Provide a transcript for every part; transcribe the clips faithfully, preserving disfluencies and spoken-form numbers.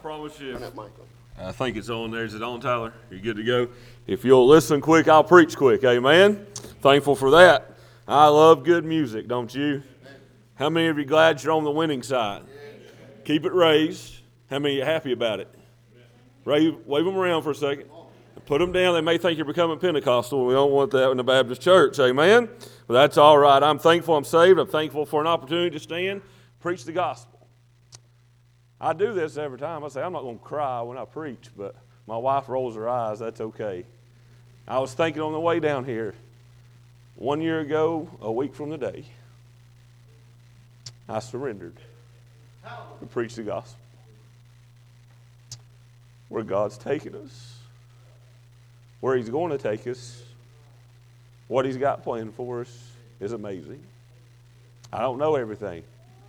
promise you. Turn that mic on. I think it's on there. Is it on, Tyler? You good to go? If you'll listen quick, I'll preach quick. Amen. Thankful for that. I love good music, don't you? How many of you glad you're on the winning side? Keep it raised. How many are happy about it? Wave, wave them around for a second. Put them down. They may think you're becoming Pentecostal. We don't want that in the Baptist church. Amen. But that's all right. I'm thankful I'm saved. I'm thankful for an opportunity to stand, preach the gospel. I do this every time. I say, I'm not going to cry when I preach, but my wife rolls her eyes. That's okay. I was thinking on the way down here, one year ago, a week from the day, I surrendered to preach the gospel. Where God's taking us, where He's going to take us, what He's got planned for us is amazing. I don't know everything.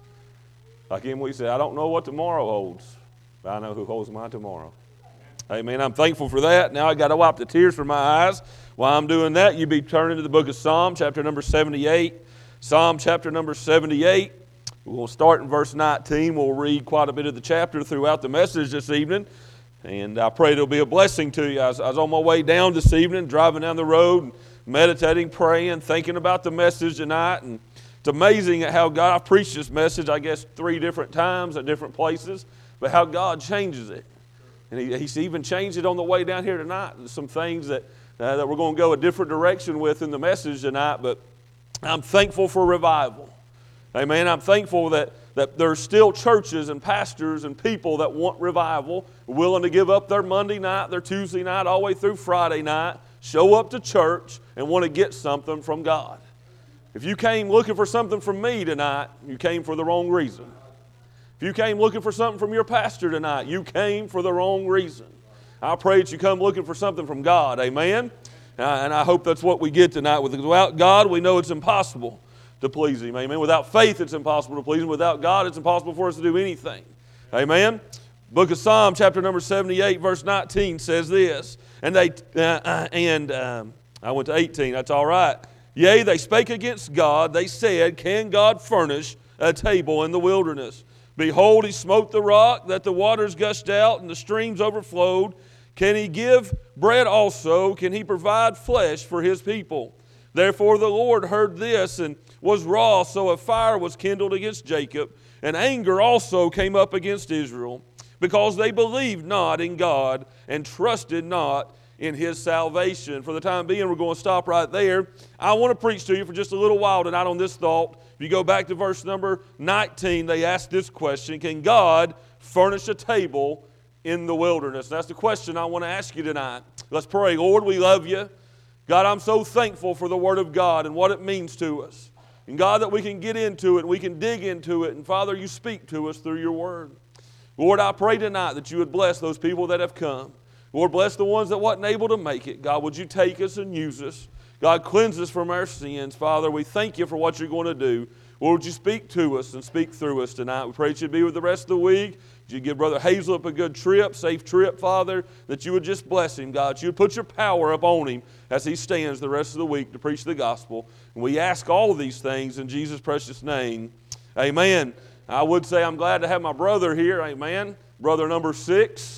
Like Emily said, I don't know what tomorrow holds, but I know who holds my tomorrow. Amen. I'm thankful for that. Now I got to wipe the tears from my eyes. While I'm doing that, you be turning to the book of Psalm, chapter number seventy-eight. Psalm chapter number seventy-eight. We'll start in verse nineteen. We'll read quite a bit of the chapter throughout the message this evening. And I pray it'll be a blessing to you. I was, I was on my way down this evening, driving down the road, meditating, praying, thinking about the message tonight. And it's amazing how God, I've preached this message, I guess, three different times at different places, but how God changes it. And he, He's even changed it on the way down here tonight. There's some things that, uh, that we're going to go a different direction with in the message tonight, but I'm thankful for revival. Amen. I'm thankful that, that there's still churches and pastors and people that want revival, willing to give up their Monday night, their Tuesday night, all the way through Friday night, show up to church and want to get something from God. If you came looking for something from me tonight, you came for the wrong reason. If you came looking for something from your pastor tonight, you came for the wrong reason. I pray that you come looking for something from God. Amen? Uh, and I hope that's what we get tonight. Without God, we know it's impossible to please Him. Amen? Without faith, it's impossible to please Him. Without God, it's impossible for us to do anything. Amen? Book of Psalm, chapter number seventy-eight, verse nineteen says this. And they uh, and um, I went to eighteen. That's all right. Yea, they spake against God. They said, can God furnish a table in the wilderness? Behold, He smote the rock, that the waters gushed out, and the streams overflowed. Can He give bread also? Can He provide flesh for His people? Therefore the Lord heard this, and was wroth, so a fire was kindled against Jacob, and anger also came up against Israel, because they believed not in God, and trusted not in His salvation. For the time being, we're going to stop right there. I want to preach to you for just a little while tonight on this thought. If you go back to verse number nineteen, they ask this question, can God furnish a table in the wilderness? That's the question I want to ask you tonight. Let's pray. Lord, we love You. God, I'm so thankful for the Word of God and what it means to us. And God, that we can get into it and we can dig into it. And Father, You speak to us through Your Word. Lord, I pray tonight that You would bless those people that have come. Lord, bless the ones that wasn't able to make it. God, would You take us and use us? God, cleanse us from our sins. Father, we thank You for what You're going to do. Lord, would You speak to us and speak through us tonight? We pray that You'd be with the rest of the week. That You give Brother Hazel a good trip, safe trip, Father. That You would just bless him, God. That You would put Your power upon him as he stands the rest of the week to preach the gospel. And we ask all of these things in Jesus' precious name. Amen. I would say I'm glad to have my brother here. Amen. Brother number six.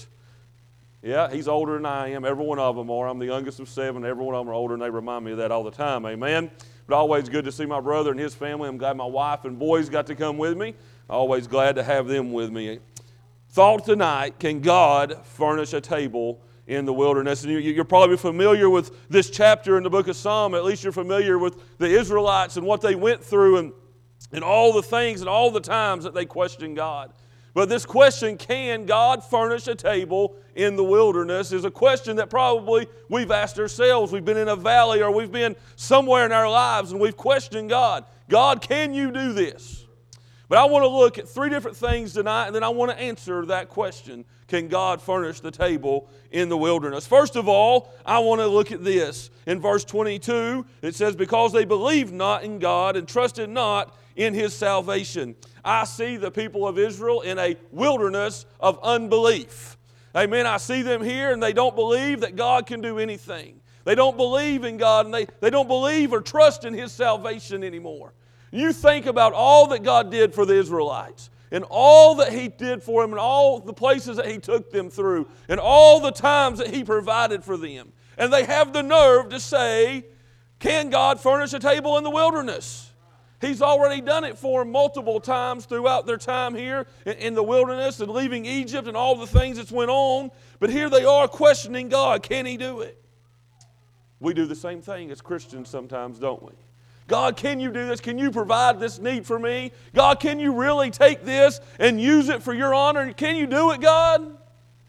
Yeah, he's older than I am. Every one of them are. I'm the youngest of seven. Every one of them are older, and they remind me of that all the time. Amen. But always good to see my brother and his family. I'm glad my wife and boys got to come with me. Always glad to have them with me. Thought tonight, can God furnish a table in the wilderness? And you're probably familiar with this chapter in the book of Psalm. At least you're familiar with the Israelites and what they went through and, and all the things and all the times that they questioned God. But this question, can God furnish a table in the wilderness, is a question that probably we've asked ourselves. We've been in a valley or we've been somewhere in our lives and we've questioned God. God, can You do this? But I want to look at three different things tonight, and then I want to answer that question. Can God furnish the table in the wilderness? First of all, I want to look at this. In verse twenty-two, it says, because they believed not in God and trusted not in His salvation. I see the people of Israel in a wilderness of unbelief. Amen. I see them here and they don't believe that God can do anything. They don't believe in God and they, they don't believe or trust in His salvation anymore. You think about all that God did for the Israelites. and all that He did for them and all the places that He took them through and all the times that He provided for them. And they have the nerve to say, can God furnish a table in the wilderness? He's already done it for them multiple times throughout their time here in the wilderness and leaving Egypt and all the things that's went on. But here they are questioning God. Can He do it? We do the same thing as Christians sometimes, don't we? God, can you do this? Can you provide this need for me? God, can you really take this and use it for your honor? Can you do it, God?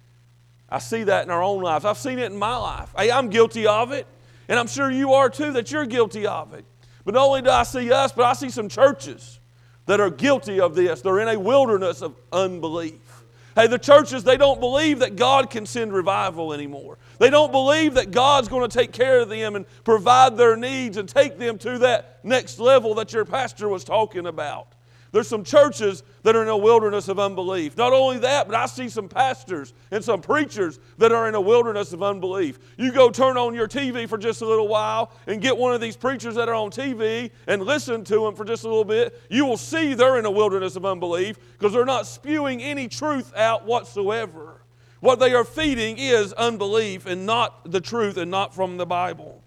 I see that in our own lives. I've seen it in my life. Hey, I'm guilty of it. And I'm sure you are too, that you're guilty of it. But not only do I see us, but I see some churches that are guilty of this. They're in a wilderness of unbelief. Hey, the churches, they don't believe that God can send revival anymore. They don't believe that God's going to take care of them and provide their needs and take them to that next level that your pastor was talking about. There's some churches that are in a wilderness of unbelief. Not only that, but I see some pastors and some preachers that are in a wilderness of unbelief. You go turn on your T V for just a little while and get one of these preachers that are on T V and listen to them for just a little bit. You will see they're in a wilderness of unbelief because they're not spewing any truth out whatsoever. What they are feeding is unbelief and not the truth and not from the Bible.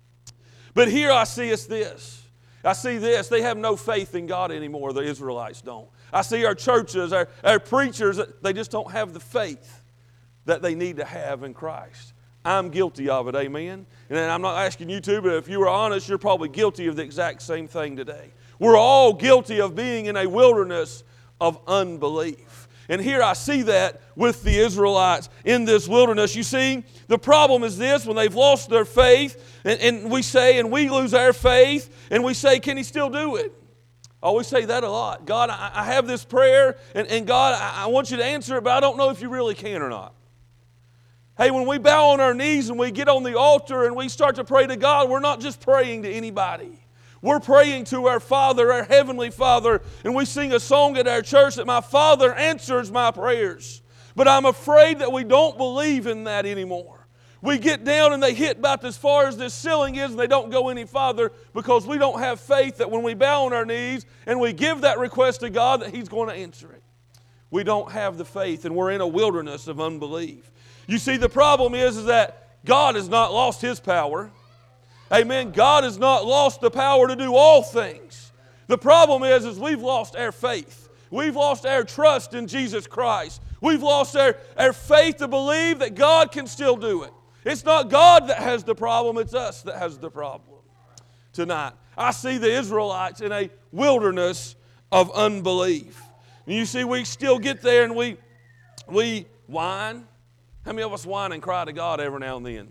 But here I see is this. I see this, they have no faith in God anymore, the Israelites don't. I see our churches, our, our preachers, they just don't have the faith that they need to have in Christ. I'm guilty of it, amen? And I'm not asking you to, but if you were honest, you're probably guilty of the exact same thing today. We're all guilty of being in a wilderness of unbelief. And here I see that with the Israelites in this wilderness. You see, the problem is this, when they've lost their faith, and, and we say, and we lose our faith, and we say, can He still do it? I always say that a lot. God, I, I have this prayer, and, and God, I, I want you to answer it, but I don't know if you really can or not. Hey, when we bow on our knees and we get on the altar and we start to pray to God, we're not just praying to anybody. We're praying to our Father, our Heavenly Father, and we sing a song at our church that my Father answers my prayers. But I'm afraid that we don't believe in that anymore. We get down and they hit about as far as this ceiling is and they don't go any farther because we don't have faith that when we bow on our knees and we give that request to God that He's going to answer it. We don't have the faith and we're in a wilderness of unbelief. You see, the problem is, is that God has not lost His power. Amen. God has not lost the power to do all things. The problem is, is we've lost our faith. We've lost our trust in Jesus Christ. We've lost our, our faith to believe that God can still do it. It's not God that has the problem, it's us that has the problem tonight. I see the Israelites in a wilderness of unbelief. And you see, we still get there and we, we whine. How many of us whine and cry to God every now and then?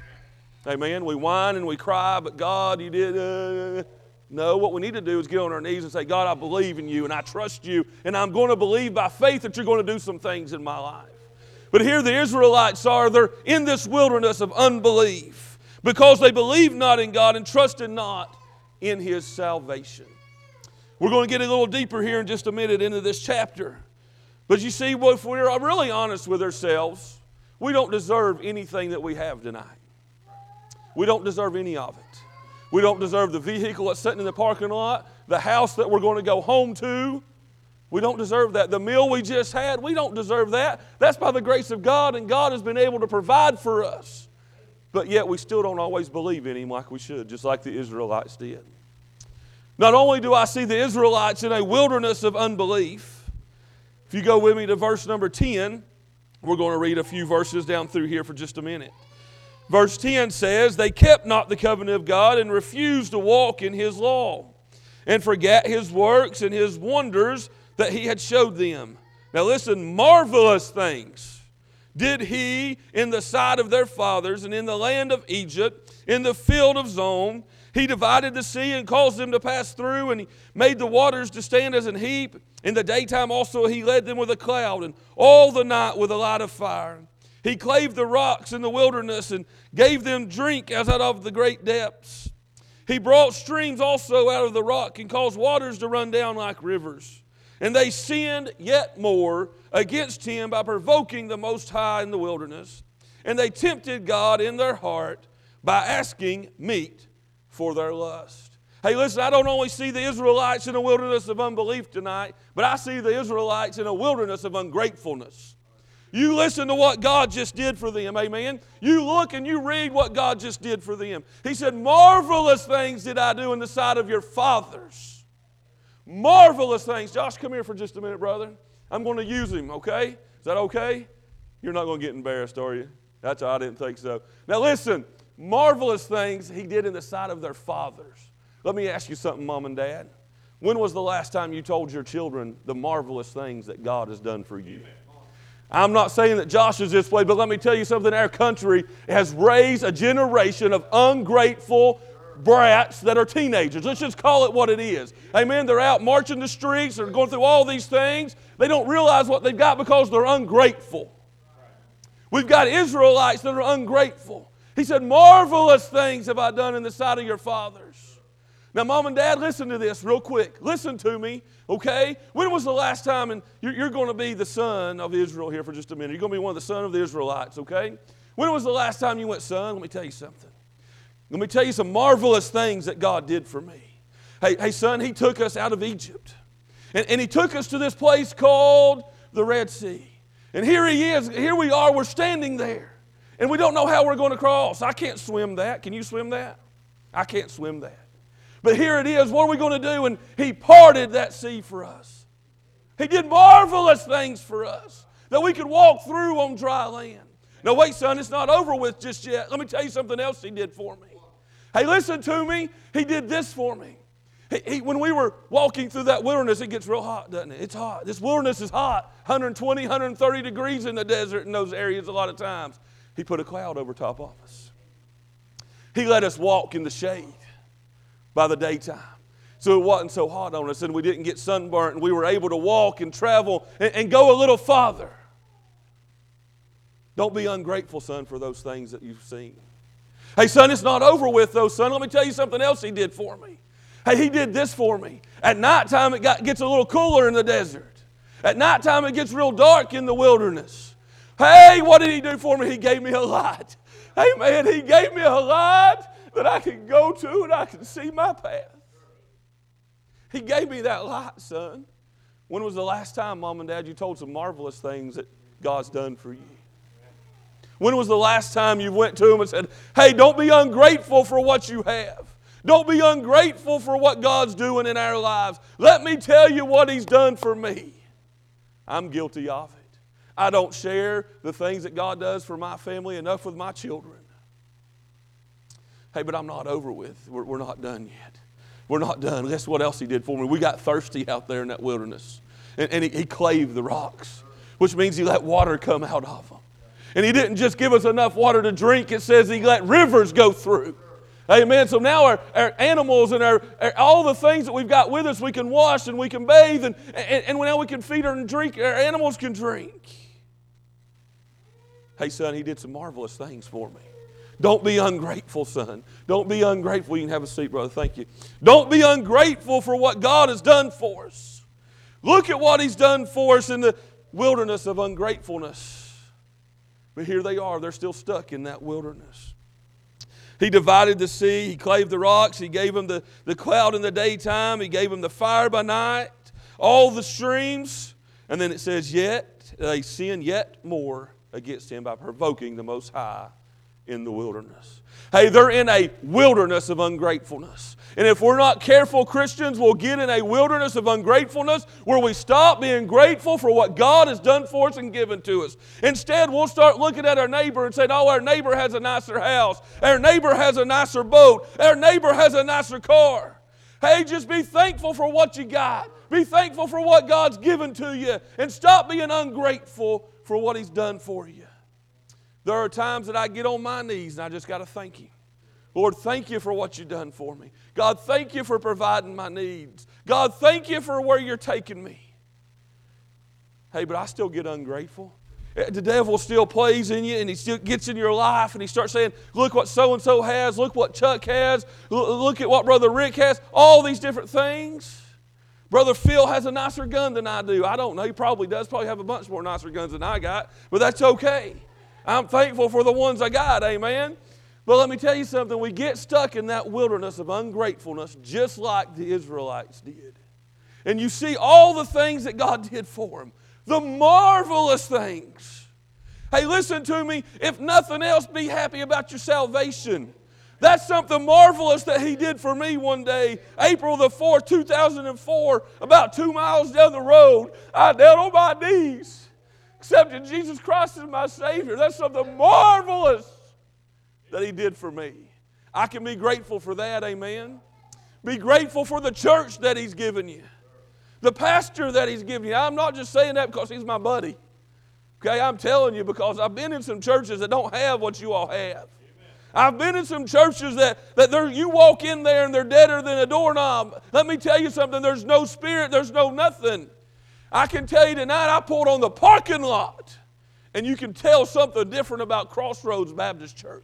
Amen. We whine and we cry, but God, you did. Uh, no, what we need to do is get on our knees and say, God, I believe in you and I trust you and I'm going to believe by faith that you're going to do some things in my life. But here the Israelites are, they're in this wilderness of unbelief because they believe not in God and trusted not in His salvation. We're going to get a little deeper here in just a minute into this chapter. But you see, if we're really honest with ourselves, we don't deserve anything that we have tonight. We don't deserve any of it. We don't deserve the vehicle that's sitting in the parking lot, the house that we're going to go home to. We don't deserve that. The meal we just had, we don't deserve that. That's by the grace of God, and God has been able to provide for us. But yet we still don't always believe in Him like we should, just like the Israelites did. Not only do I see the Israelites in a wilderness of unbelief, if you go with me to verse number ten, we're going to read a few verses down through here for just a minute. Verse ten says, they kept not the covenant of God and refused to walk in His law and forgot His works and His wonders that He had showed them. Now listen, marvelous things did He in the sight of their fathers and in the land of Egypt, in the field of Zon. He divided the sea and caused them to pass through, and He made the waters to stand as an heap. In the daytime also He led them with a cloud, and all the night with a light of fire. He clave the rocks in the wilderness and gave them drink as out of the great depths. He brought streams also out of the rock and caused waters to run down like rivers. And they sinned yet more against Him by provoking the Most High in the wilderness. And they tempted God in their heart by asking meat for their lust. Hey, listen, I don't only see the Israelites in a wilderness of unbelief tonight, but I see the Israelites in a wilderness of ungratefulness. You listen to what God just did for them, amen? You look and you read what God just did for them. He said, marvelous things did I do in the sight of your fathers. Marvelous things. Josh, come here for just a minute, brother. I'm going to use him, okay? Is that okay? You're not going to get embarrassed, are you? That's all, I didn't think so. Now listen, marvelous things he did in the sight of their fathers. Let me ask you something, Mom and Dad. When was the last time you told your children the marvelous things that God has done for you? I'm not saying that Josh is this way, but let me tell you something. Our country has raised a generation of ungrateful brats that are teenagers. Let's just call it what it is. Amen. They're out marching the streets. They're going through all these things. They don't realize what they've got because they're ungrateful. We've got Israelites that are ungrateful. He said, marvelous things have I done in the sight of your fathers. Now, Mom and Dad, listen to this real quick. Listen to me, okay? When was the last time, and you're, you're going to be the son of Israel here for just a minute. You're going to be one of the sons of the Israelites, okay? When was the last time you went, son? Let me tell you something. Let me tell you some marvelous things that God did for me. Hey, hey son, He took us out of Egypt. And, and He took us to this place called the Red Sea. And here He is. Here we are. We're standing there. And we don't know how we're going to cross. I can't swim that. Can you swim that? I can't swim that. But here it is. What are we going to do? And He parted that sea for us. He did marvelous things for us that we could walk through on dry land. Now wait, son, it's not over with just yet. Let me tell you something else He did for me. Hey, listen to me. He did this for me. He, he, when we were walking through that wilderness, it gets real hot, doesn't it? It's hot. This wilderness is hot. one twenty, one thirty degrees in the desert in those areas a lot of times. He put a cloud over top of us. He let us walk in the shade by the daytime. So it wasn't so hot on us and we didn't get sunburnt and we were able to walk and travel and, and go a little farther. Don't be ungrateful, son, for those things that you've seen. Hey, son, it's not over with though, son. Let me tell you something else He did for me. Hey, He did this for me. At nighttime it got, gets a little cooler in the desert. At nighttime it gets real dark in the wilderness. Hey, what did He do for me? He gave me a light. Hey, man, He gave me a light that I can go to and I can see my path. He gave me that light, son. When was the last time, Mom and Dad, you told some marvelous things that God's done for you? When was the last time you went to Him and said, hey, don't be ungrateful for what you have. Don't be ungrateful for what God's doing in our lives. Let me tell you what He's done for me. I'm guilty of it. I don't share the things that God does for my family enough with my children. Hey, but I'm not over with. We're, we're not done yet. We're not done. Guess what else He did for me? We got thirsty out there in that wilderness. And, and he, he clave the rocks, which means He let water come out of them. And He didn't just give us enough water to drink. It says He let rivers go through. Amen. So now our, our animals and our, our all the things that we've got with us, we can wash and we can bathe. And, and, and now we can feed her and drink. Our animals can drink. Hey, son, He did some marvelous things for me. Don't be ungrateful, son. Don't be ungrateful. You can have a seat, brother. Thank you. Don't be ungrateful for what God has done for us. Look at what He's done for us in the wilderness of ungratefulness. But here they are. They're still stuck in that wilderness. He divided the sea. He clave the rocks. He gave them the, the cloud in the daytime. He gave them the fire by night. All the streams. And then it says, yet they sin yet more against Him by provoking the Most High in the wilderness. Hey, they're in a wilderness of ungratefulness. And if we're not careful, Christians will get in a wilderness of ungratefulness where we stop being grateful for what God has done for us and given to us. Instead, we'll start looking at our neighbor and saying, oh, our neighbor has a nicer house. Our neighbor has a nicer boat. Our neighbor has a nicer car. Hey, just be thankful for what you got. Be thankful for what God's given to you. And stop being ungrateful for what He's done for you. There are times that I get on my knees and I just got to thank Him. Lord, thank You for what You've done for me. God, thank You for providing my needs. God, thank You for where You're taking me. Hey, but I still get ungrateful. The devil still plays in you and he still gets in your life and he starts saying, look what so-and-so has, look what Chuck has, look at what Brother Rick has, all these different things. Brother Phil has a nicer gun than I do. I don't know, he probably does, probably have a bunch more nicer guns than I got, but that's okay. I'm thankful for the ones I got, amen. But let me tell you something, we get stuck in that wilderness of ungratefulness just like the Israelites did. And you see all the things that God did for them, the marvelous things. Hey, listen to me, if nothing else, be happy about your salvation. That's something marvelous that He did for me one day, April the fourth, two thousand four, about two miles down the road. I knelt on my knees, accepted Jesus Christ as my Savior. That's something marvelous that He did for me. I can be grateful for that, amen. Be grateful for the church that He's given you, the pastor that He's given you. I'm not just saying that because he's my buddy. Okay, I'm telling you because I've been in some churches that don't have what you all have. I've been in some churches that, that you walk in there and they're deader than a doorknob. Let me tell you something, there's no spirit, there's no nothing. I can tell you tonight, I pulled on the parking lot, and you can tell something different about Crossroads Baptist Church.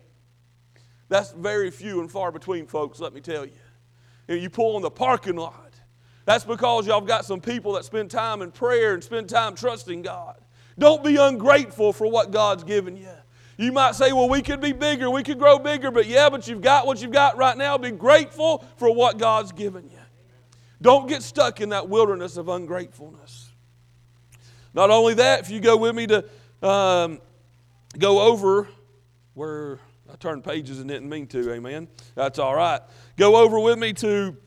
That's very few and far between, folks, let me tell you. And you pull on the parking lot. That's because y'all got some people that spend time in prayer and spend time trusting God. Don't be ungrateful for what God's given you. You might say, well, we could be bigger, we could grow bigger, but yeah, but you've got what you've got right now. Be grateful for what God's given you. Don't get stuck in that wilderness of ungratefulness. Not only that, if you go with me to um, go over where I turned pages and didn't mean to, amen. That's all right. Go over with me to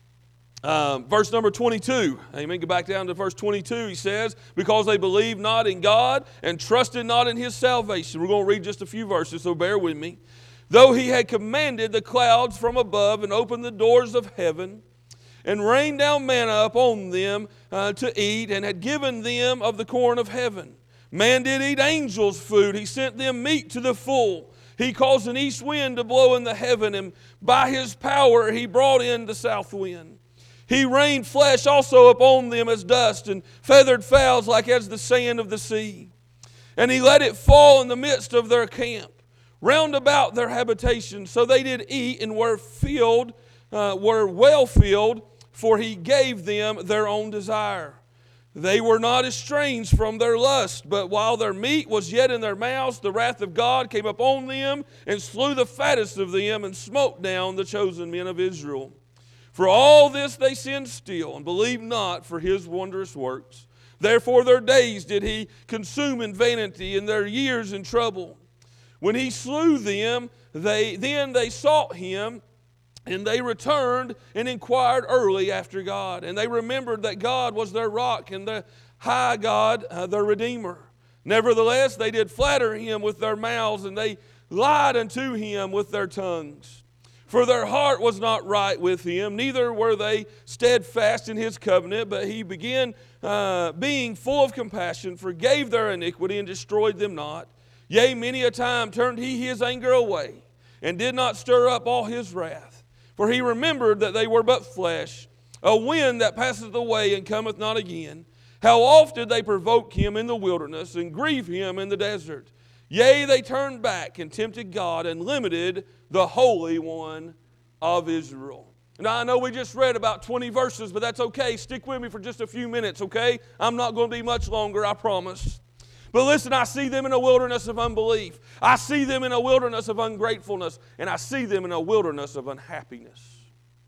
Um, verse number twenty-two, amen, go back down to verse twenty-two, he says, because they believed not in God and trusted not in His salvation. We're going to read just a few verses, so bear with me. Though He had commanded the clouds from above and opened the doors of heaven and rained down manna upon them uh, to eat and had given them of the corn of heaven. Man did eat angels' food. He sent them meat to the full. He caused an east wind to blow in the heaven, and by His power He brought in the south wind. He rained flesh also upon them as dust, and feathered fowls like as the sand of the sea. And He let it fall in the midst of their camp, round about their habitation. So they did eat and were filled, uh, were well filled, for He gave them their own desire. They were not estranged from their lust, but while their meat was yet in their mouths, the wrath of God came upon them, and slew the fattest of them, and smote down the chosen men of Israel. For all this they sinned still, and believed not for His wondrous works. Therefore their days did He consume in vanity, and their years in trouble. When He slew them, they then they sought Him, and they returned and inquired early after God. And they remembered that God was their rock, and the high God uh, their Redeemer. Nevertheless they did flatter Him with their mouths, and they lied unto Him with their tongues. For their heart was not right with Him, neither were they steadfast in His covenant, but He began uh, being full of compassion, forgave their iniquity, and destroyed them not. Yea, many a time turned He His anger away, and did not stir up all His wrath. For He remembered that they were but flesh, a wind that passeth away and cometh not again. How oft did they provoke Him in the wilderness, and grieve Him in the desert? Yea, they turned back and tempted God, and limited the Holy One of Israel. Now, I know we just read about twenty verses, but that's okay. Stick with me for just a few minutes, okay? I'm not going to be much longer, I promise. But listen, I see them in a wilderness of unbelief. I see them in a wilderness of ungratefulness. And I see them in a wilderness of unhappiness.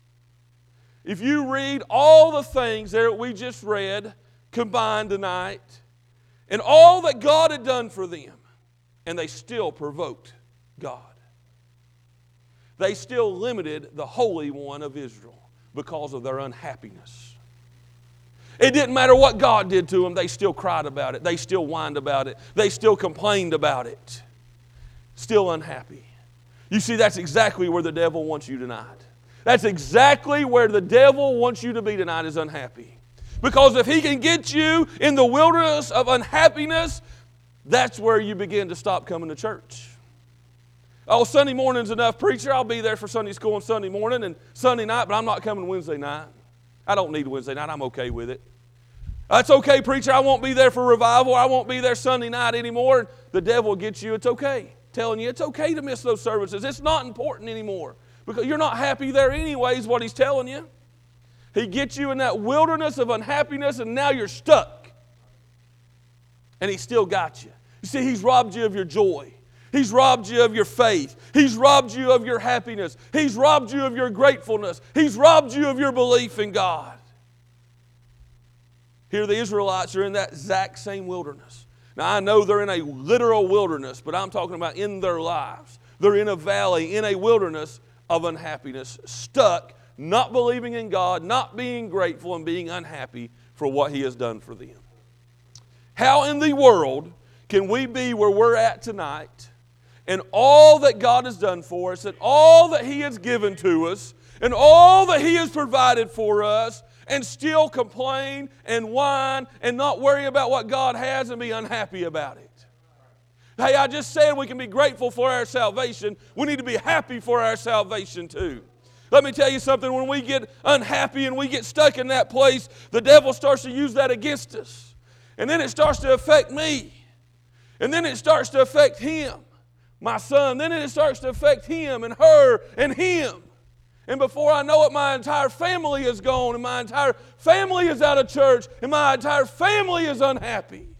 If you read all the things that we just read combined tonight, and all that God had done for them, and they still provoked God. They still limited the Holy One of Israel because of their unhappiness. It didn't matter what God did to them, they still cried about it. They still whined about it. They still complained about it. Still unhappy. You see, that's exactly where the devil wants you tonight. That's exactly where the devil wants you to be tonight, is unhappy. Because if he can get you in the wilderness of unhappiness, that's where you begin to stop coming to church. Oh, Sunday morning's enough, preacher. I'll be there for Sunday school on Sunday morning and Sunday night, but I'm not coming Wednesday night. I don't need Wednesday night. I'm okay with it. That's okay, preacher. I won't be there for revival. I won't be there Sunday night anymore. The devil will get you. It's okay. Telling you it's okay to miss those services. It's not important anymore because you're not happy there anyways, what he's telling you. He gets you in that wilderness of unhappiness, and now you're stuck. And he still got you. You see, he's robbed you of your joy. He's robbed you of your faith. He's robbed you of your happiness. He's robbed you of your gratefulness. He's robbed you of your belief in God. Here the Israelites are in that exact same wilderness. Now I know they're in a literal wilderness, but I'm talking about in their lives. They're in a valley, in a wilderness of unhappiness, stuck, not believing in God, not being grateful, and being unhappy for what He has done for them. How in the world can we be where we're at tonight, and all that God has done for us, and all that He has given to us, and all that He has provided for us, and still complain and whine and not worry about what God has and be unhappy about it? Hey, I just said we can be grateful for our salvation. We need to be happy for our salvation too. Let me tell you something. When we get unhappy and we get stuck in that place, the devil starts to use that against us. And then it starts to affect me. And then it starts to affect him, my son. Then it starts to affect him and her and him. And before I know it, my entire family is gone, and my entire family is out of church, and my entire family is unhappy.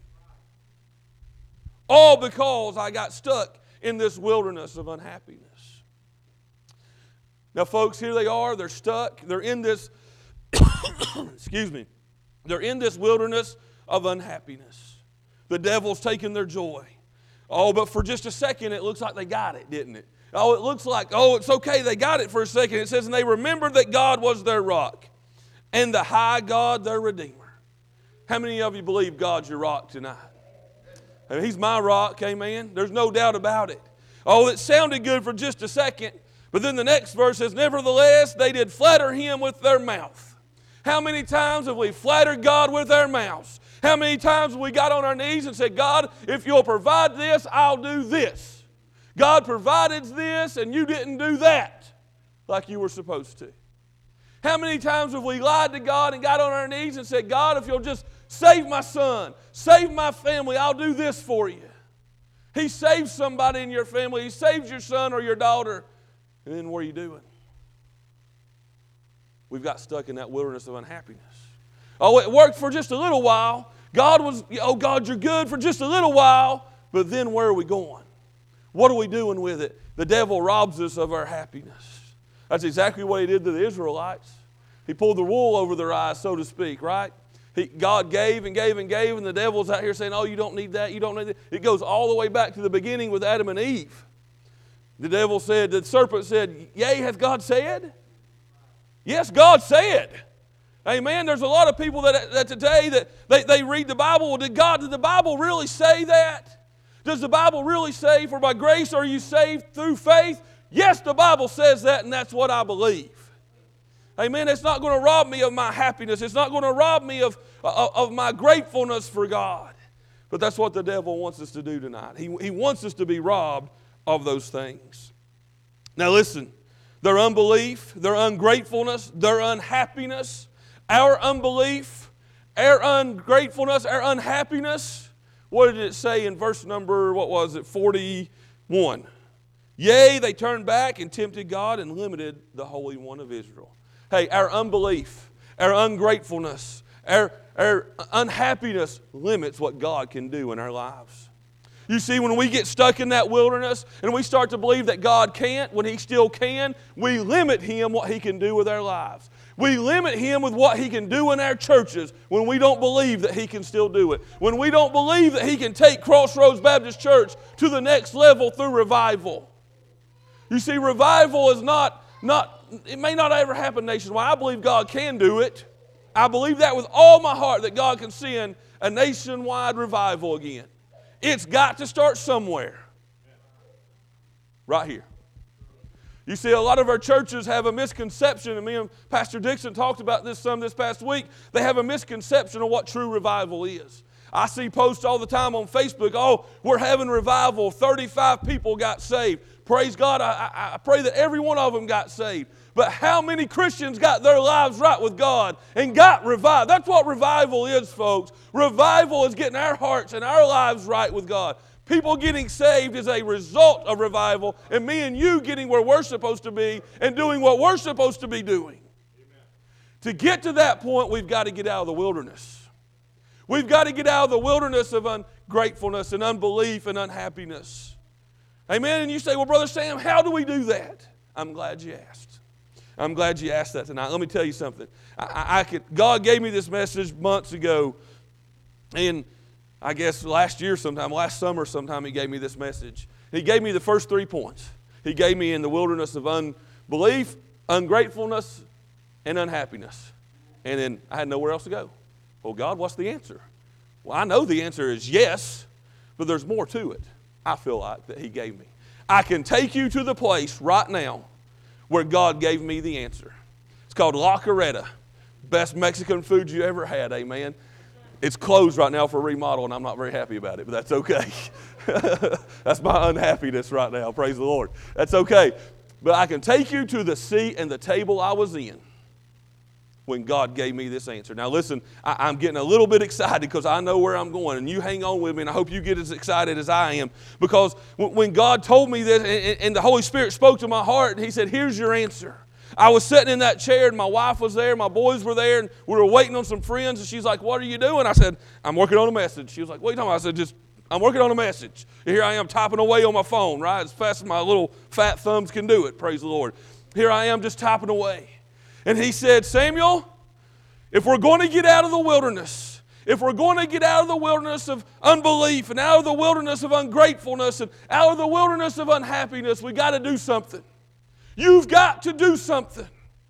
All because I got stuck in this wilderness of unhappiness. Now, folks, here they are. They're stuck. They're in this, excuse me, they're in this wilderness of unhappiness. The devil's taking their joy. Oh, but for just a second, it looks like they got it, didn't it? Oh, it looks like, oh, it's okay, they got it for a second. It says, and they remembered that God was their rock, and the high God their Redeemer. How many of you believe God's your rock tonight? I mean, He's my rock, amen? There's no doubt about it. Oh, it sounded good for just a second, but then the next verse says, nevertheless, they did flatter Him with their mouth. How many times have we flattered God with our mouths? How many times have we got on our knees and said, God, if you'll provide this, I'll do this. God provided this and you didn't do that like you were supposed to. How many times have we lied to God and got on our knees and said, God, if you'll just save my son, save my family, I'll do this for you. He saves somebody in your family. He saves your son or your daughter. And then what are you doing? We've got stuck in that wilderness of unhappiness. Oh, it worked for just a little while. God was, oh God, you're good for just a little while. But then where are we going? What are we doing with it? The devil robs us of our happiness. That's exactly what he did to the Israelites. He pulled the wool over their eyes, so to speak, right? He, God gave and gave and gave, and the devil's out here saying, oh, you don't need that, you don't need that. It goes all the way back to the beginning with Adam and Eve. The devil said, the serpent said, yea, hath God said? Yes, God said. Amen. There's a lot of people that, that today that they, they read the Bible. Well, did God, did the Bible really say that? Does the Bible really say, for by grace are you saved through faith? Yes, the Bible says that, and that's what I believe. Amen. It's not going to rob me of my happiness. It's not going to rob me of, of, of my gratefulness for God. But that's what the devil wants us to do tonight. He, he wants us to be robbed of those things. Now listen, their unbelief, their ungratefulness, their unhappiness, our unbelief, our ungratefulness, our unhappiness. What did it say in verse number, what was it, forty-one? Yea, they turned back and tempted God and limited the Holy One of Israel. Hey, our unbelief, our ungratefulness, our, our unhappiness limits what God can do in our lives. You see, when we get stuck in that wilderness and we start to believe that God can't, when He still can, we limit Him what He can do with our lives. We limit Him with what He can do in our churches when we don't believe that He can still do it. When we don't believe that He can take Crossroads Baptist Church to the next level through revival. You see, revival is not, not it may not ever happen nationwide. I believe God can do it. I believe that with all my heart that God can send a nationwide revival again. It's got to start somewhere. Right here. You see, a lot of our churches have a misconception, and me and Pastor Dixon talked about this some this past week. They have a misconception of what true revival is. I see posts all the time on Facebook, oh, we're having revival, thirty-five people got saved. Praise God, I, I, I pray that every one of them got saved. But how many Christians got their lives right with God and got revived? That's what revival is, folks. Revival is getting our hearts and our lives right with God. People getting saved is a result of revival, and me and you getting where we're supposed to be and doing what we're supposed to be doing. Amen. To get to that point, we've got to get out of the wilderness. We've got to get out of the wilderness of ungratefulness and unbelief and unhappiness. Amen? And you say, well, Brother Sam, how do we do that? I'm glad you asked. I'm glad you asked that tonight. Let me tell you something. I, I could, God gave me this message months ago, and I guess last year sometime, last summer sometime, He gave me this message. He gave me the first three points. He gave me in the wilderness of unbelief, ungratefulness, and unhappiness. And then I had nowhere else to go. Well, God, what's the answer? Well, I know the answer is yes, but there's more to it, I feel like, that He gave me. I can take you to the place right now where God gave me the answer. It's called La Carreta. Best Mexican food you ever had, amen. It's closed right now for remodel, and I'm not very happy about it, but that's okay. That's my unhappiness right now, praise the Lord. That's okay. But I can take you to the seat and the table I was in when God gave me this answer. Now listen, I, I'm getting a little bit excited because I know where I'm going, and you hang on with me, and I hope you get as excited as I am, because w- when God told me this, and, and the Holy Spirit spoke to my heart, and He said, here's your answer. I was sitting in that chair, and my wife was there, my boys were there, and we were waiting on some friends, and she's like, what are you doing? I said, I'm working on a message. She was like, what are you talking about? I said, just, I'm working on a message. And here I am typing away on my phone, right, as fast as my little fat thumbs can do it, praise the Lord. Here I am just typing away. And He said, Samuel, if we're going to get out of the wilderness, if we're going to get out of the wilderness of unbelief and out of the wilderness of ungratefulness and out of the wilderness of unhappiness, we got to do something. You've got to do something.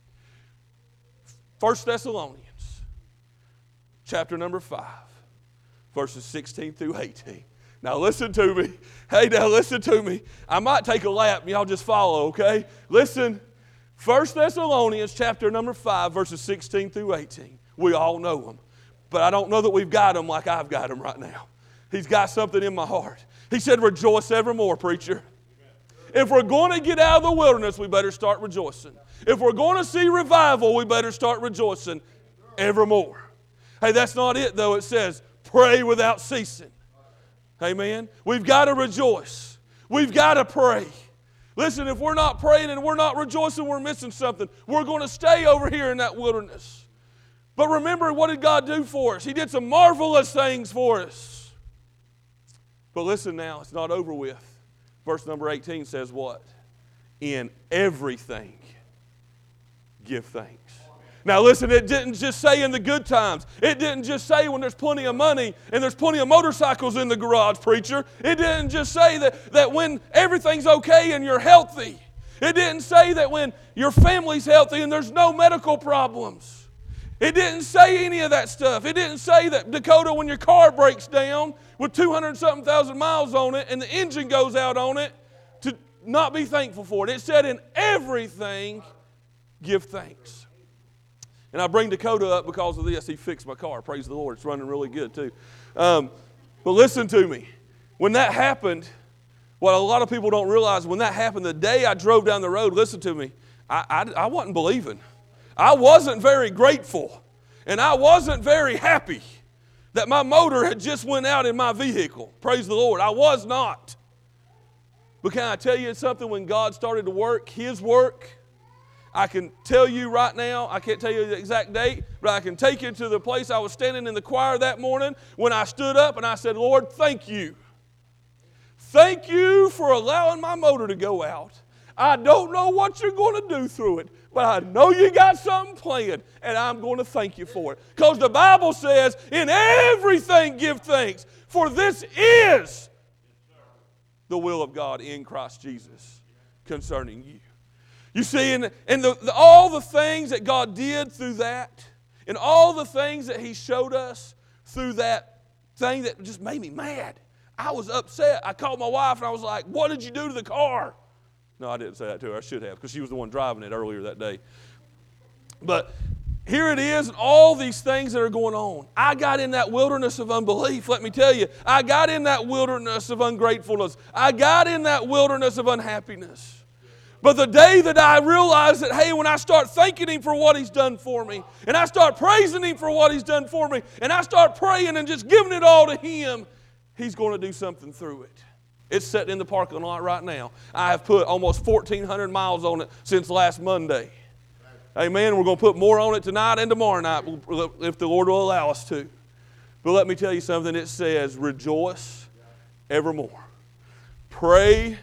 First Thessalonians, chapter number five, verses sixteen through eighteen. Now listen to me. Hey, now listen to me. I might take a lap and y'all just follow, okay? Listen. First Thessalonians chapter number five, verses sixteen through eighteen. We all know them. But I don't know that we've got them like I've got them right now. He's got something in my heart. He said, rejoice evermore, preacher. If we're going to get out of the wilderness, we better start rejoicing. If we're going to see revival, we better start rejoicing evermore. Hey, that's not it, though. It says, pray without ceasing. Amen? We've got to rejoice. We've got to pray. Listen, if we're not praying and we're not rejoicing, we're missing something. We're going to stay over here in that wilderness. But remember, what did God do for us? He did some marvelous things for us. But listen now, it's not over with. Verse number eighteen says what? In everything, give thanks. Now listen, it didn't just say in the good times. It didn't just say when there's plenty of money and there's plenty of motorcycles in the garage, preacher. It didn't just say that, that when everything's okay and you're healthy. It didn't say that when your family's healthy and there's no medical problems. It didn't say any of that stuff. It didn't say that, Dakota, when your car breaks down with two hundred something thousand miles on it and the engine goes out on it, to not be thankful for it. It said in everything, give thanks. And I bring Dakota up because of this. He fixed my car. Praise the Lord. It's running really good too. Um, but listen to me. When that happened, what a lot of people don't realize, when that happened, the day I drove down the road, listen to me, I, I, I wasn't believing. I wasn't very grateful. And I wasn't very happy that my motor had just went out in my vehicle. Praise the Lord. I was not. But can I tell you something? When God started to work His work, I can tell you right now, I can't tell you the exact date, but I can take you to the place I was standing in the choir that morning when I stood up and I said, Lord, thank you. Thank you for allowing my motor to go out. I don't know what you're going to do through it, but I know you got something planned, and I'm going to thank you for it. Because the Bible says, in everything give thanks, for this is the will of God in Christ Jesus concerning you. You see, and, and the, the, all the things that God did through that, and all the things that He showed us through that thing that just made me mad. I was upset. I called my wife and I was like, what did you do to the car? No, I didn't say that to her. I should have, because she was the one driving it earlier that day. But here it is, and all these things that are going on. I got in that wilderness of unbelief, let me tell you. I got in that wilderness of ungratefulness. I got in that wilderness of unhappiness. But the day that I realized that, hey, when I start thanking Him for what He's done for me, and I start praising Him for what He's done for me, and I start praying and just giving it all to Him, He's going to do something through it. It's sitting in the parking lot right now. I have put almost fourteen hundred miles on it since last Monday. Amen. We're going to put more on it tonight and tomorrow night if the Lord will allow us to. But let me tell you something. It says, rejoice evermore. Pray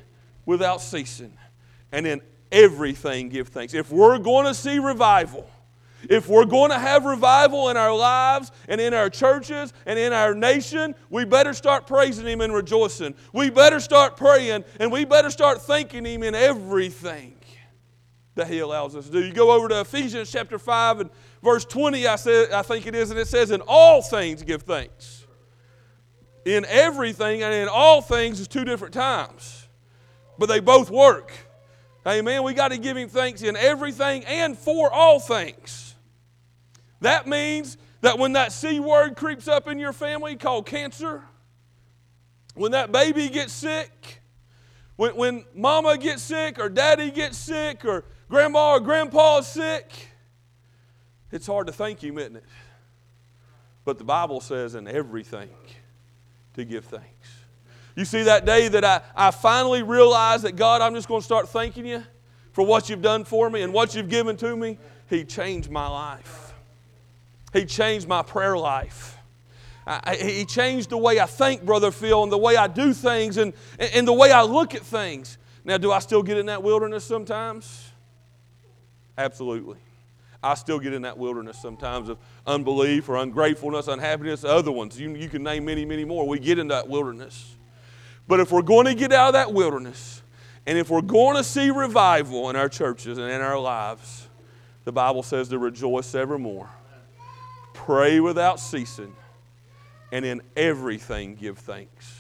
without ceasing. And in everything give thanks. If we're going to see revival, if we're going to have revival in our lives and in our churches and in our nation, we better start praising Him and rejoicing. We better start praying, and we better start thanking Him in everything that He allows us to do. You go over to Ephesians chapter five and verse twenty, I, said, I think it is, and it says, in all things give thanks. In everything and in all things is two different times, but they both work. Amen. We got to give Him thanks in everything and for all things. That means that when that C word creeps up in your family called cancer, when that baby gets sick, when, when mama gets sick or daddy gets sick or grandma or grandpa is sick, it's hard to thank Him, isn't it? But the Bible says in everything to give thanks. You see, that day that I, I finally realized that, God, I'm just going to start thanking You for what You've done for me and what You've given to me, He changed my life. He changed my prayer life. I, he changed the way I think, Brother Phil, and the way I do things and, and the way I look at things. Now, do I still get in that wilderness sometimes? Absolutely. I still get in that wilderness sometimes of unbelief or ungratefulness, unhappiness, other ones. You, you can name many, many more. We get in that wilderness. But if we're going to get out of that wilderness, and if we're going to see revival in our churches and in our lives, the Bible says to rejoice evermore. Pray without ceasing, and in everything give thanks.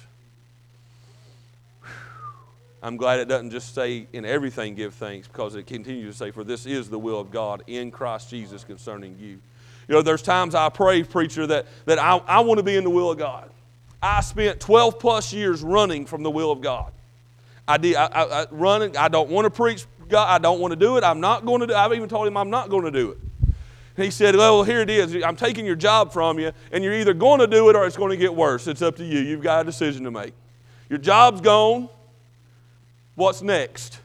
I'm glad it doesn't just say in everything give thanks, because it continues to say, for this is the will of God in Christ Jesus concerning you. You know, there's times I pray, preacher, that, that I, I want to be in the will of God. I spent twelve plus years running from the will of God. I did I, I, I running. I don't want to preach God. I don't want to do it. I'm not going to do it. I've even told Him I'm not going to do it. He said, well, here it is. I'm taking your job from you, and you're either going to do it or it's going to get worse. It's up to you. You've got a decision to make. Your job's gone. What's next?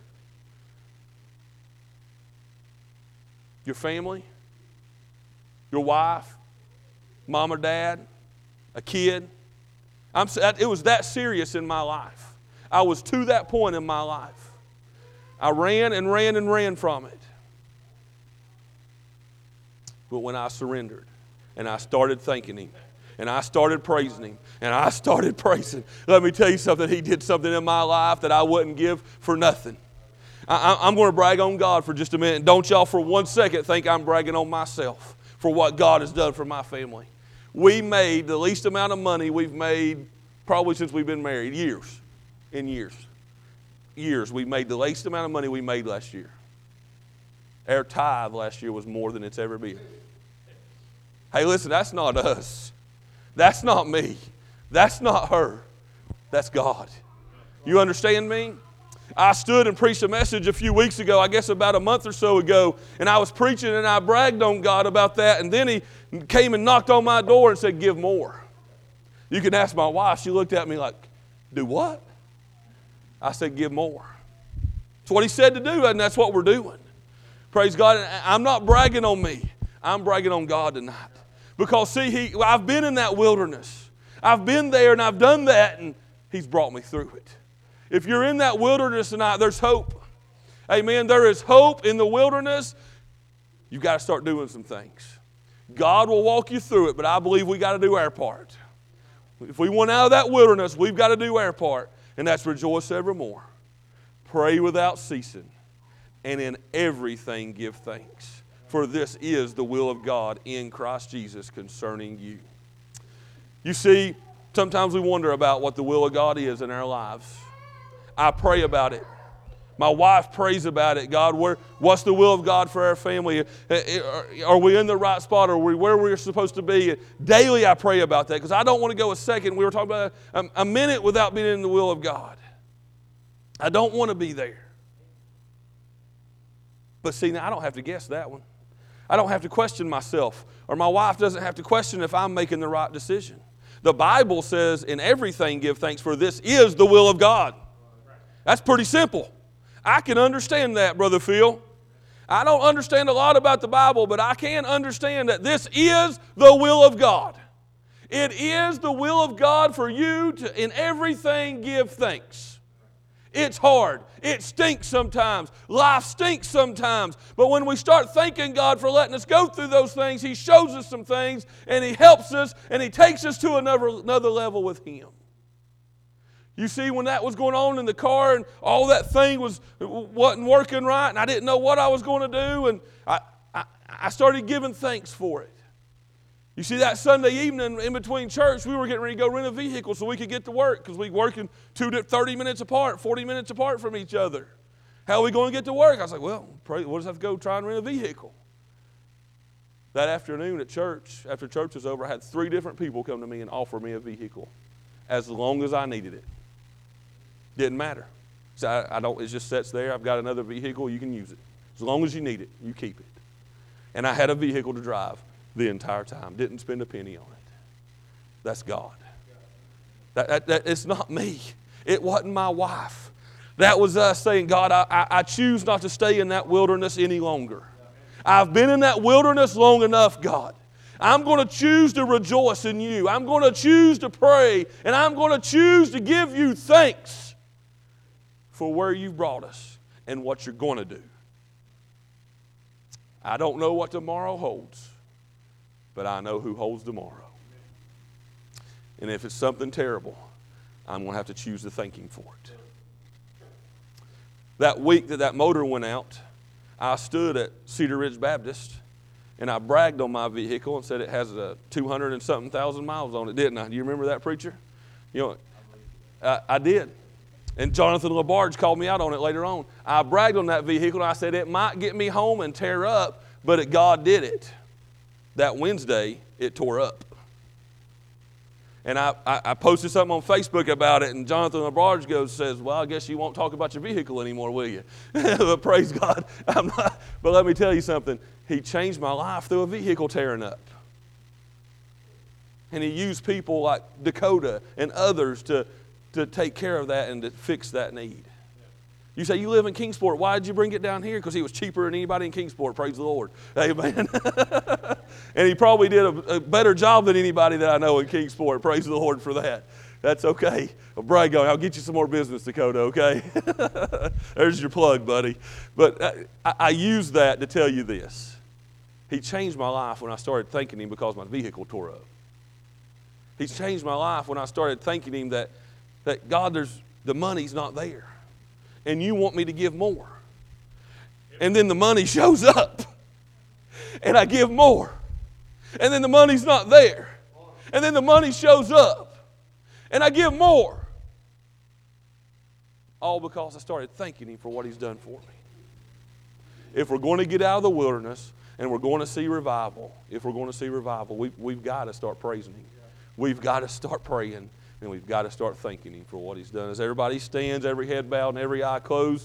Your family? Your wife? Mom or dad? A kid? I'm, it was that serious in my life. I was to that point in my life. I ran and ran and ran from it. But when I surrendered and I started thanking Him and I started praising Him and I started praising, let me tell you something, He did something in my life that I wouldn't give for nothing. I, I'm going to brag on God for just a minute. Don't y'all for one second think I'm bragging on myself for what God has done for my family. We made the least amount of money we've made probably since we've been married, years, in years. Years, we made the least amount of money we made last year. Our tithe last year was more than it's ever been. Hey, listen, that's not us. That's not me. That's not her. That's God. You understand me? I stood and preached a message a few weeks ago, I guess about a month or so ago, and I was preaching and I bragged on God about that, and then He came and knocked on my door and said, give more. You can ask my wife. She looked at me like, do what? I said, give more. That's what He said to do, and that's what we're doing. Praise God. I'm not bragging on me. I'm bragging on God tonight. Because, see, he, I've been in that wilderness. I've been there and I've done that, and He's brought me through it. If you're in that wilderness tonight, there's hope. Amen. There is hope in the wilderness. You've got to start doing some things. God will walk you through it, but I believe we got to do our part. If we want out of that wilderness, we've got to do our part, and that's rejoice evermore. Pray without ceasing, and in everything give thanks. For this is the will of God in Christ Jesus concerning you. You see, sometimes we wonder about what the will of God is in our lives. I pray about it. My wife prays about it. God, where, what's the will of God for our family? Are we in the right spot? Are we where we're supposed to be? Daily I pray about that because I don't want to go a second. We were talking about a, a minute without being in the will of God. I don't want to be there. But see, now I don't have to guess that one. I don't have to question myself, or my wife doesn't have to question if I'm making the right decision. The Bible says, in everything give thanks, for this is the will of God. That's pretty simple. I can understand that, Brother Phil. I don't understand a lot about the Bible, but I can understand that this is the will of God. It is the will of God for you to, in everything, give thanks. It's hard. It stinks sometimes. Life stinks sometimes. But when we start thanking God for letting us go through those things, He shows us some things, and He helps us, and He takes us to another, another level with Him. You see, when that was going on in the car and all that thing was, wasn't working right, and I didn't know what I was going to do, and I, I, I started giving thanks for it. You see, that Sunday evening in between church, we were getting ready to go rent a vehicle so we could get to work because we were working two to thirty minutes apart, forty minutes apart from each other. How are we going to get to work? I was like, well, pray, we'll just have to go try and rent a vehicle. That afternoon at church, after church was over, I had three different people come to me and offer me a vehicle as long as I needed it. Didn't matter. So I, I don't, it just sits there. I've got another vehicle. You can use it. As long as you need it, you keep it. And I had a vehicle to drive the entire time. Didn't spend a penny on it. That's God. That, that, that, it's not me. It wasn't my wife. That was us saying, God, I, I, I choose not to stay in that wilderness any longer. I've been in that wilderness long enough, God. I'm going to choose to rejoice in you. I'm going to choose to pray, and I'm going to choose to give you thanks for where you've brought us and what you're going to do. I don't know what tomorrow holds, but I know who holds tomorrow. And if it's something terrible, I'm going to have to choose to thank Him for it. That week that that motor went out, I stood at Cedar Ridge Baptist, and I bragged on my vehicle and said it has a two hundred and something thousand miles on it, didn't I? Do you remember that, preacher? You know, I, I did. And Jonathan LaBarge called me out on it later on. I bragged on that vehicle, and I said it might get me home and tear up, but it, God did it. That Wednesday, it tore up. And I, I, I posted something on Facebook about it, and Jonathan LaBarge goes, says, well, I guess you won't talk about your vehicle anymore, will you? But praise God. I'm not, but let me tell you something. He changed my life through a vehicle tearing up. And He used people like Dakota and others to, to take care of that and to fix that need. You say, you live in Kingsport. Why did you bring it down here? Because he was cheaper than anybody in Kingsport. Praise the Lord. Amen. And he probably did a, a better job than anybody that I know in Kingsport. Praise the Lord for that. That's okay. I'll brag on. I'll get you some more business, Dakota, okay? There's your plug, buddy. But I, I use that to tell you this. He changed my life when I started thanking Him because my vehicle tore up. He's changed my life when I started thanking Him that, that God, there's the money's not there. And you want me to give more. And then the money shows up. And I give more. And then the money's not there. And then the money shows up. And I give more. All because I started thanking Him for what He's done for me. If we're going to get out of the wilderness and we're going to see revival, if we're going to see revival, we, we've got to start praising Him. We've got to start praying. And we've got to start thanking Him for what He's done. As everybody stands, every head bowed and every eye closed.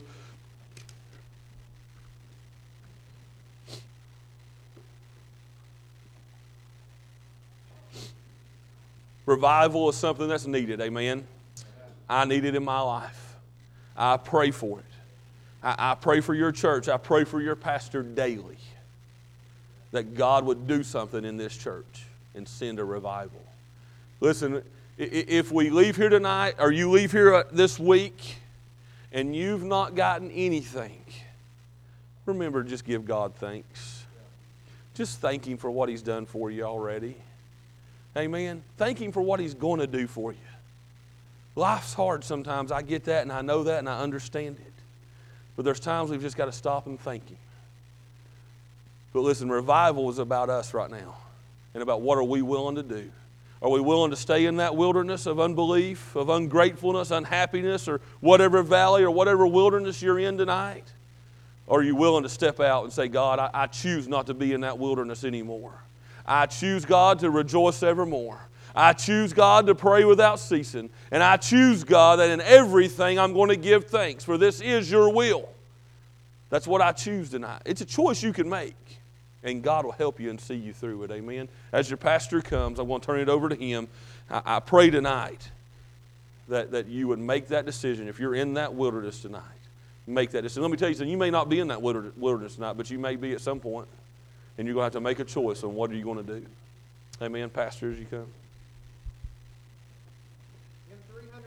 Revival is something that's needed, amen? I need it in my life. I pray for it. I, I pray for your church. I pray for your pastor daily that God would do something in this church and send a revival. Listen, if we leave here tonight, or you leave here this week, and you've not gotten anything, remember to just give God thanks. Just thank Him for what He's done for you already. Amen. Thank Him for what He's going to do for you. Life's hard sometimes. I get that, and I know that, and I understand it. But there's times we've just got to stop and thank Him. But listen, revival is about us right now, and about what are we willing to do. Are we willing to stay in that wilderness of unbelief, of ungratefulness, unhappiness, or whatever valley or whatever wilderness you're in tonight? Or are you willing to step out and say, God, I, I choose not to be in that wilderness anymore. I choose, God, to rejoice evermore. I choose, God, to pray without ceasing. And I choose, God, that in everything I'm going to give thanks, for this is your will. That's what I choose tonight. It's a choice you can make. And God will help you and see you through it. Amen. As your pastor comes, I want to turn it over to him. I, I pray tonight that, that you would make that decision. If you're in that wilderness tonight, make that decision. Let me tell you something. You may not be in that wilderness tonight, but you may be at some point. And you're going to have to make a choice on what are you going to do. Amen. Pastor, as you come.